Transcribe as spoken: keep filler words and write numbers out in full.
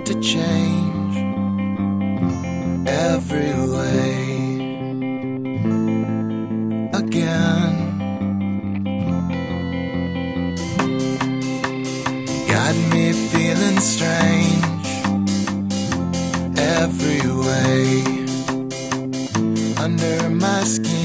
to change every way again. Got me feeling strange every way under my skin.